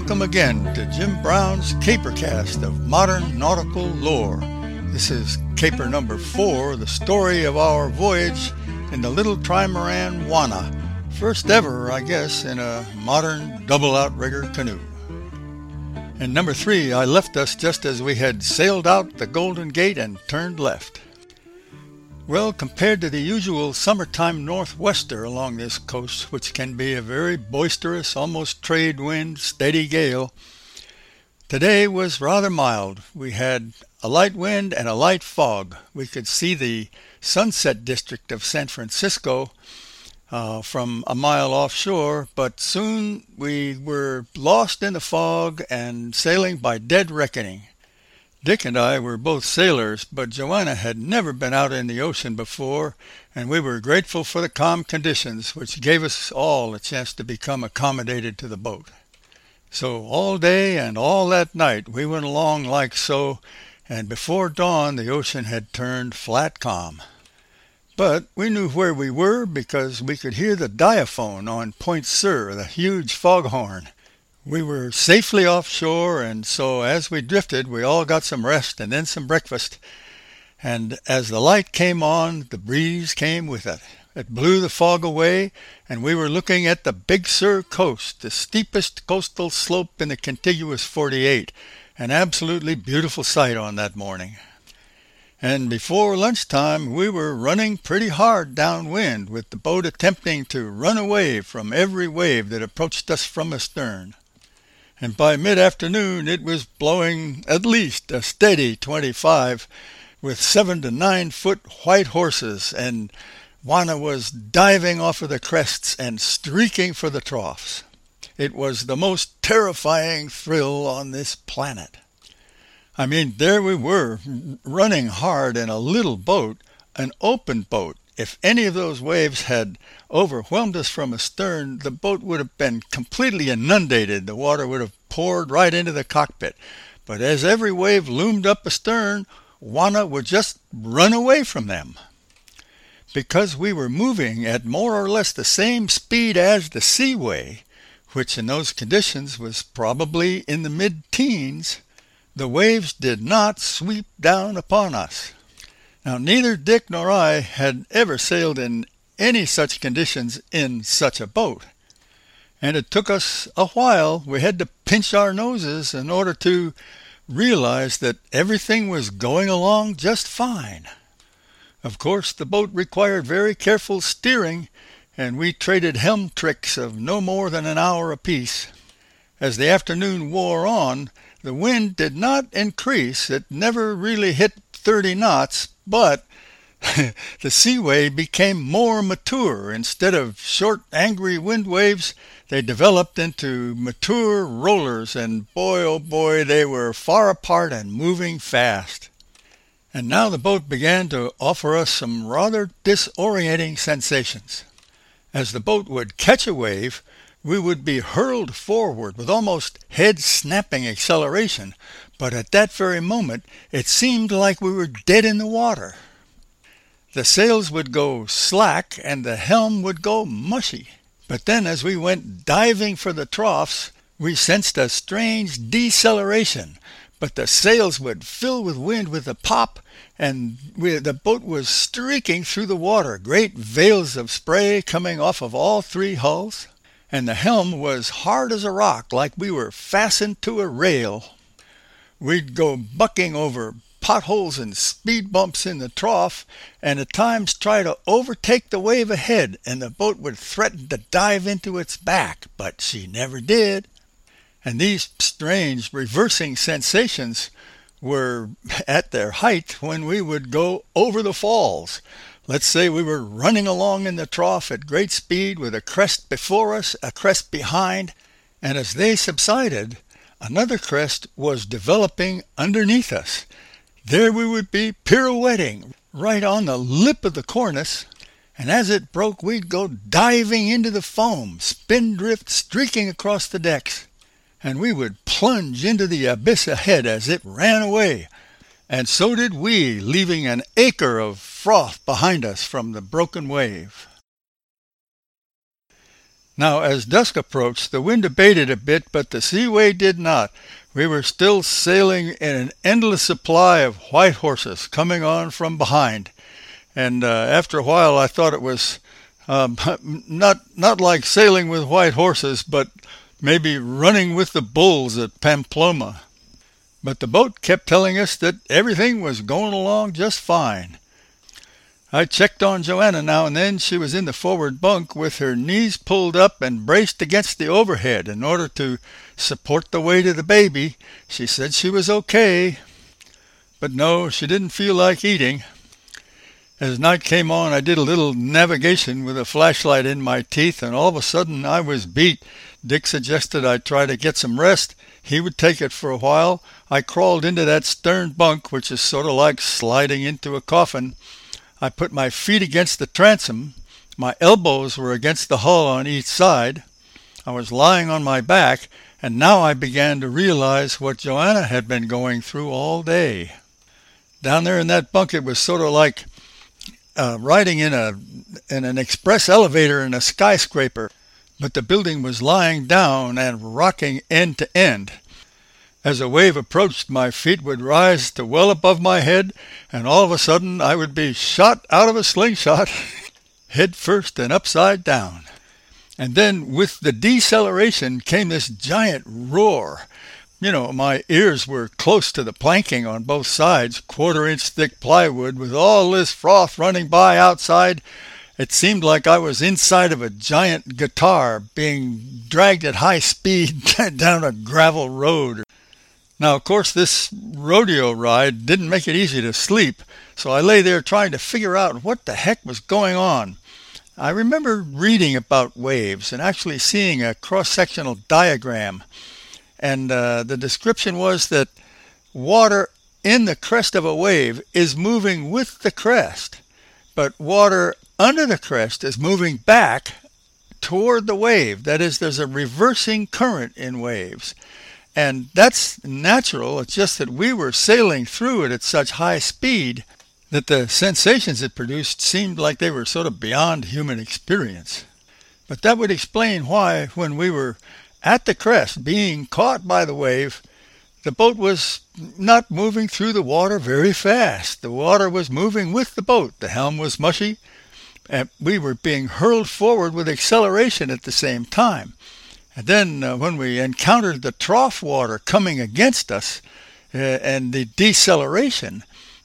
welcome again to Jim Brown's Capercast of modern nautical lore. This is Caper number 4, the story of our voyage in the little trimaran Juana, first ever, I guess, in a modern double outrigger canoe. And number 3, I left us just as we had sailed out the Golden Gate and turned left. Well, compared to the usual summertime northwester along this coast, which can be a very boisterous, almost trade wind, steady gale, today was rather mild. We had a light wind and a light fog. We could see the Sunset District of San Francisco from a mile offshore, but soon we were lost in the fog and sailing by dead reckoning. Dick and I were both sailors, but Joanna had never been out in the ocean before, and we were grateful for the calm conditions, which gave us all a chance to become accommodated to the boat. So all day and all that night we went along like so, and before dawn the ocean had turned flat calm. But we knew where we were because we could hear the diaphone on Point Sur, the huge foghorn. We were safely offshore, and so as we drifted, we all got some rest and then some breakfast. And as the light came on, the breeze came with it. It blew the fog away, and we were looking at the Big Sur coast, the steepest coastal slope in the contiguous 48, an absolutely beautiful sight on that morning. And before lunchtime, we were running pretty hard downwind, with the boat attempting to run away from every wave that approached us from astern. And by mid-afternoon it was blowing at least a steady 25, with 7 to 9 foot white horses, and Juana was diving off of the crests and streaking for the troughs. It was the most terrifying thrill on this planet. I mean, there we were, running hard in a little boat, an open boat. If any of those waves had overwhelmed us from astern, the boat would have been completely inundated. The water would have poured right into the cockpit. But as every wave loomed up astern, Juana would just run away from them. Because we were moving at more or less the same speed as the Seaway, which in those conditions was probably in the mid-teens, the waves did not sweep down upon us. Now, neither Dick nor I had ever sailed in any such conditions in such a boat, and it took us a while. We had to pinch our noses in order to realize that everything was going along just fine. Of course, the boat required very careful steering, and we traded helm tricks of no more than an hour apiece. As the afternoon wore on, the wind did not increase. It never really hit 30 knots, but the Seaway became more mature. Instead of short, angry wind waves, they developed into mature rollers, and boy, oh boy, they were far apart and moving fast. And now the boat began to offer us some rather disorienting sensations. As the boat would catch a wave, we would be hurled forward with almost head-snapping acceleration, but at that very moment it seemed like we were dead in the water. The sails would go slack and the helm would go mushy. But then as we went diving for the troughs, we sensed a strange deceleration, but the sails would fill with wind with a pop, and the boat was streaking through the water, great veils of spray coming off of all 3 hulls. And the helm was hard as a rock, like we were fastened to a rail. We'd go bucking over potholes and speed bumps in the trough, and at times try to overtake the wave ahead, and the boat would threaten to dive into its back, but she never did. And these strange reversing sensations were at their height when we would go over the falls. Let's say we were running along in the trough at great speed with a crest before us, a crest behind, and as they subsided, another crest was developing underneath us. There we would be pirouetting right on the lip of the cornice, and as it broke we'd go diving into the foam, spindrift streaking across the decks, and we would plunge into the abyss ahead as it ran away. And so did we, leaving an acre of froth behind us from the broken wave. Now, as dusk approached, the wind abated a bit, but the seaway did not. We were still sailing in an endless supply of white horses coming on from behind. And after a while, I thought it was not like sailing with white horses, but maybe running with the bulls at Pamplona. But the boat kept telling us that everything was going along just fine. I checked on Joanna now and then. She was in the forward bunk with her knees pulled up and braced against the overhead in order to support the weight of the baby. She said she was okay, but no, she didn't feel like eating. As night came on, I did a little navigation with a flashlight in my teeth, and all of a sudden I was beat. Dick suggested I try to get some rest. He would take it for a while. I crawled into that stern bunk, which is sort of like sliding into a coffin. I put my feet against the transom. My elbows were against the hull on each side. I was lying on my back, and now I began to realize what Joanna had been going through all day. Down there in that bunk, it was sort of like riding in an express elevator in a skyscraper, but the building was lying down and rocking end to end. As a wave approached, my feet would rise to well above my head, and all of a sudden I would be shot out of a slingshot, head first and upside down. And then with the deceleration came this giant roar. You know, my ears were close to the planking on both sides, 1/4-inch thick plywood, with all this froth running by outside. It seemed like I was inside of a giant guitar being dragged at high speed down a gravel road. Now, of course, this rodeo ride didn't make it easy to sleep, so I lay there trying to figure out what the heck was going on. I remember reading about waves and actually seeing a cross-sectional diagram, and the description was that water in the crest of a wave is moving with the crest, but water under the crest is moving back toward the wave. That is, there's a reversing current in waves. And that's natural. It's just that we were sailing through it at such high speed that the sensations it produced seemed like they were sort of beyond human experience. But that would explain why, when we were at the crest being caught by the wave, the boat was not moving through the water very fast. The water was moving with the boat. The helm was mushy, and we were being hurled forward with acceleration at the same time. And then when we encountered the trough water coming against us and the deceleration,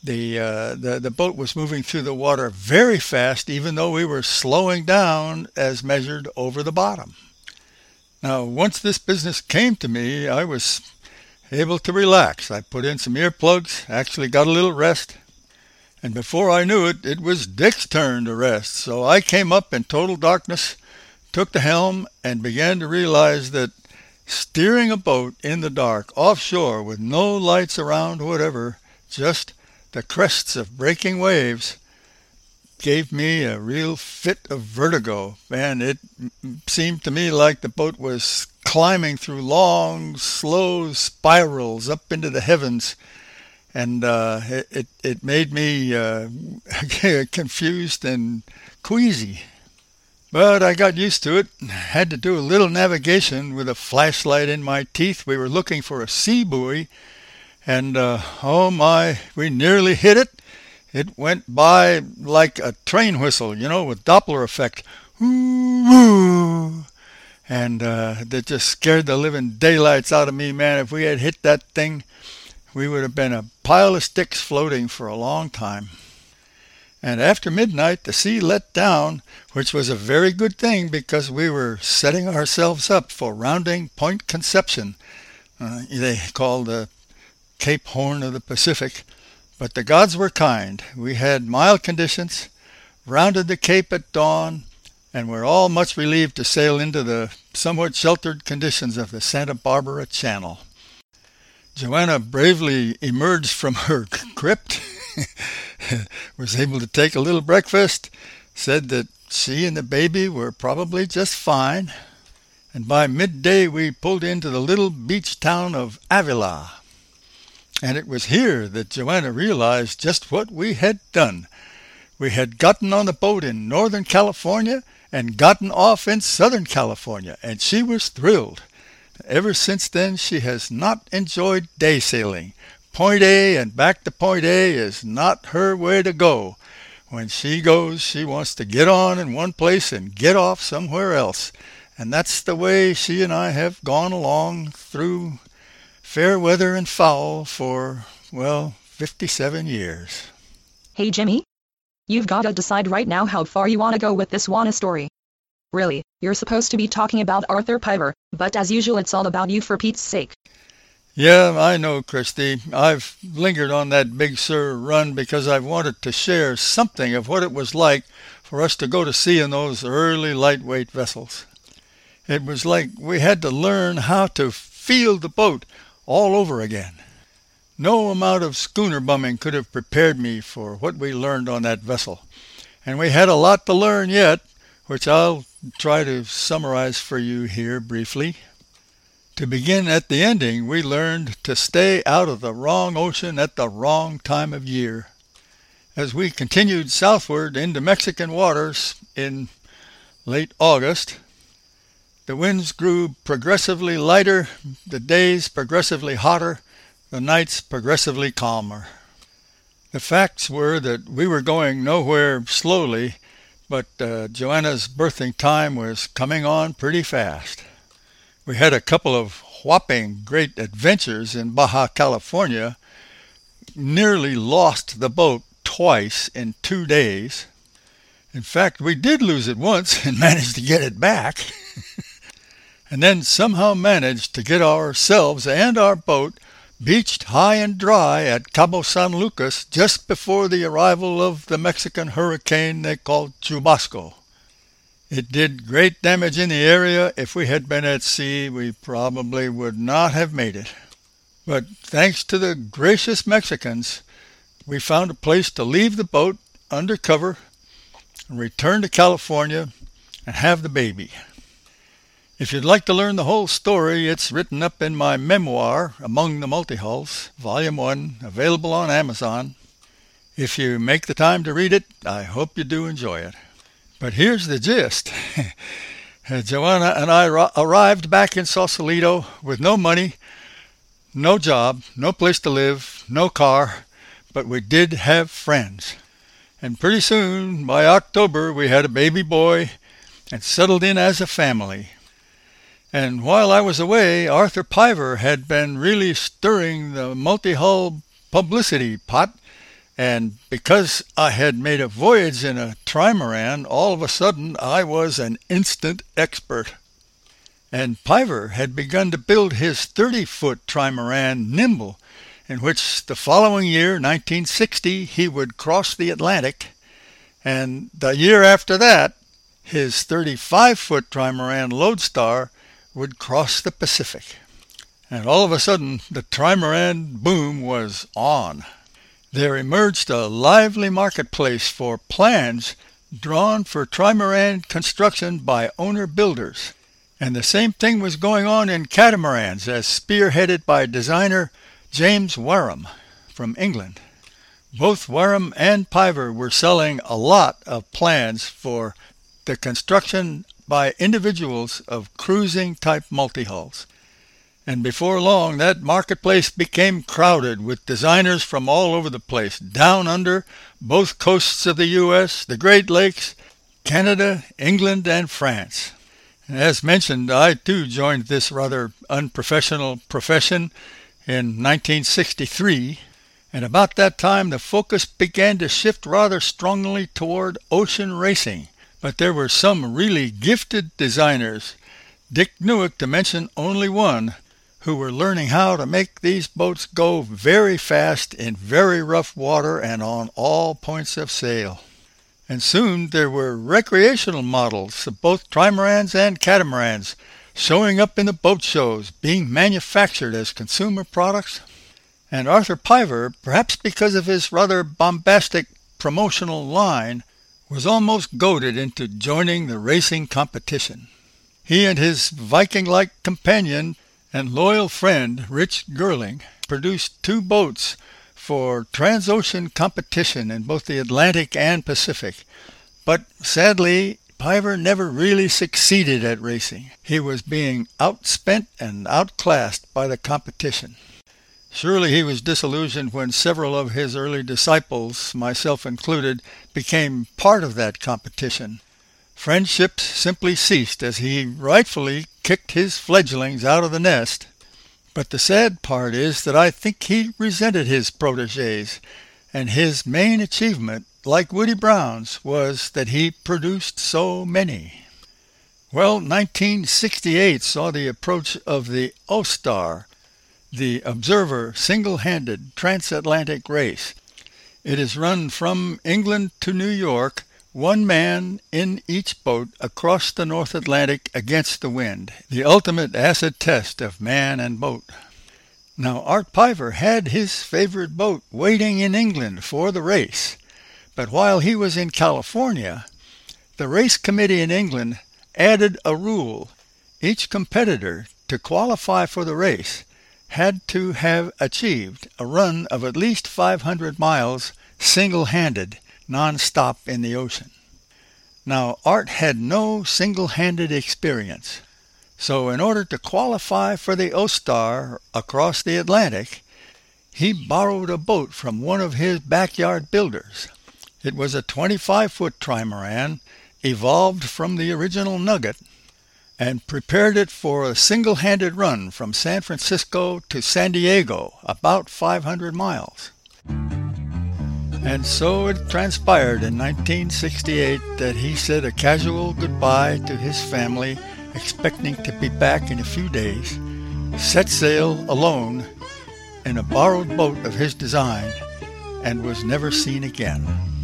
the boat was moving through the water very fast, even though we were slowing down as measured over the bottom. Now, once this business came to me, I was able to relax. I put in some earplugs, actually got a little rest, and before I knew it, it was Dick's turn to rest. So I came up in total darkness, took the helm, and began to realize that steering a boat in the dark offshore with no lights around whatever, just the crests of breaking waves, gave me a real fit of vertigo. And it seemed to me like the boat was climbing through long, slow spirals up into the heavens, and it made me confused and queasy. But I got used to it. Had to do a little navigation with a flashlight in my teeth. We were looking for a sea buoy, and oh my, we nearly hit it. It went by like a train whistle, with Doppler effect. Ooh, and that just scared the living daylights out of me, man. If we had hit that thing, we would have been a pile of sticks floating for a long time. And after midnight, the sea let down, which was a very good thing because we were setting ourselves up for rounding Point Conception. They call the Cape Horn of the Pacific. But the gods were kind. We had mild conditions, rounded the Cape at dawn, and were all much relieved to sail into the somewhat sheltered conditions of the Santa Barbara Channel. Joanna bravely emerged from her crypt, was able to take a little breakfast, said that she and the baby were probably just fine, and by midday we pulled into the little beach town of Avila. And it was here that Joanna realized just what we had done. We had gotten on the boat in Northern California and gotten off in Southern California, and she was thrilled. Ever since then she has not enjoyed day sailing. Point A and back to Point A is not her way to go. When she goes, she wants to get on in one place and get off somewhere else. And that's the way she and I have gone along through fair weather and foul for, 57 years. Hey Jimmy, you've got to decide right now how far you want to go with this Juana story. Really, you're supposed to be talking about Arthur Piver, but as usual it's all about you for Pete's sake. Yeah, I know, Christy. I've lingered on that Big Sur run because I've wanted to share something of what it was like for us to go to sea in those early lightweight vessels. It was like we had to learn how to feel the boat all over again. No amount of schooner bumming could have prepared me for what we learned on that vessel. And we had a lot to learn yet, which I'll try to summarize for you here briefly. To begin at the ending, we learned to stay out of the wrong ocean at the wrong time of year. As we continued southward into Mexican waters in late August, the winds grew progressively lighter, the days progressively hotter, the nights progressively calmer. The facts were that we were going nowhere slowly, but Joanna's birthing time was coming on pretty fast. We had a couple of whopping great adventures in Baja California, nearly lost the boat twice in 2 days. In fact, we did lose it once and managed to get it back. And then somehow managed to get ourselves and our boat beached high and dry at Cabo San Lucas just before the arrival of the Mexican hurricane they called Chubasco. It did great damage in the area. If we had been at sea, we probably would not have made it. But thanks to the gracious Mexicans, we found a place to leave the boat under cover and return to California and have the baby. If you'd like to learn the whole story, it's written up in my memoir, Among the Multihulls, Volume 1, available on Amazon. If you make the time to read it, I hope you do enjoy it. But here's the gist. Joanna and I arrived back in Sausalito with no money, no job, no place to live, no car, but we did have friends. And pretty soon, by October, we had a baby boy and settled in as a family. And while I was away, Arthur Piver had been really stirring the multi-hull publicity pot, and because I had made a voyage in a trimaran, all of a sudden I was an instant expert. And Piver had begun to build his 30-foot trimaran Nimble, in which the following year, 1960, he would cross the Atlantic, and the year after that, his 35-foot trimaran Lodestar would cross the Pacific. And all of a sudden, the trimaran boom was on. There emerged a lively marketplace for plans drawn for trimaran construction by owner-builders. And the same thing was going on in catamarans, as spearheaded by designer James Wareham from England. Both Wareham and Piver were selling a lot of plans for the construction by individuals of cruising-type multi-hulls. And before long, that marketplace became crowded with designers from all over the place, down under both coasts of the U.S., the Great Lakes, Canada, England, and France. And as mentioned, I too joined this rather unprofessional profession in 1963, and about that time the focus began to shift rather strongly toward ocean racing. But there were some really gifted designers, Dick Newick to mention only one, who were learning how to make these boats go very fast in very rough water and on all points of sail. And soon there were recreational models of both trimarans and catamarans showing up in the boat shows, being manufactured as consumer products. And Arthur Piver, perhaps because of his rather bombastic promotional line, was almost goaded into joining the racing competition. He and his Viking-like companion and loyal friend, Rich Girling, produced 2 boats for transocean competition in both the Atlantic and Pacific. But sadly, Piver never really succeeded at racing. He was being outspent and outclassed by the competition. Surely he was disillusioned when several of his early disciples, myself included, became part of that competition. Friendships simply ceased as he rightfully kicked his fledglings out of the nest. But the sad part is that I think he resented his protégés, and his main achievement, like Woody Brown's, was that he produced so many. Well, 1968 saw the approach of the O-Star, the Observer single-handed transatlantic race. It is run from England to New York, one man in each boat across the North Atlantic against the wind, the ultimate acid test of man and boat. Now, Art Piver had his favorite boat waiting in England for the race, but while he was in California, the race committee in England added a rule. Each competitor, to qualify for the race, had to have achieved a run of at least 500 miles single-handed, non-stop in the ocean. Now, Art had no single-handed experience, so in order to qualify for the O-Star across the Atlantic, he borrowed a boat from one of his backyard builders. It was a 25-foot trimaran, evolved from the original Nugget, and prepared it for a single-handed run from San Francisco to San Diego, about 500 miles. And so it transpired in 1968 that he said a casual goodbye to his family, expecting to be back in a few days, set sail alone in a borrowed boat of his design, and was never seen again.